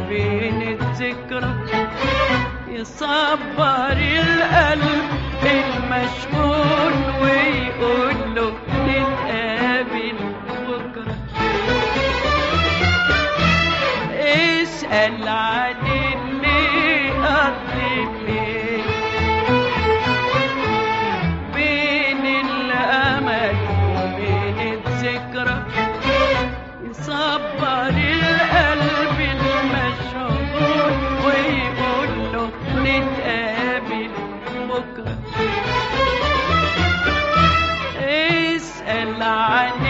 بين الذكرى يصبر القلب المشغول ويقول له نتقابل بكرة. اسأل عن اللي قضي الليل بين الأمل وبين الذكرى يصبر القلب المشغول ويقول له نتقابل بكرة. اسأل عن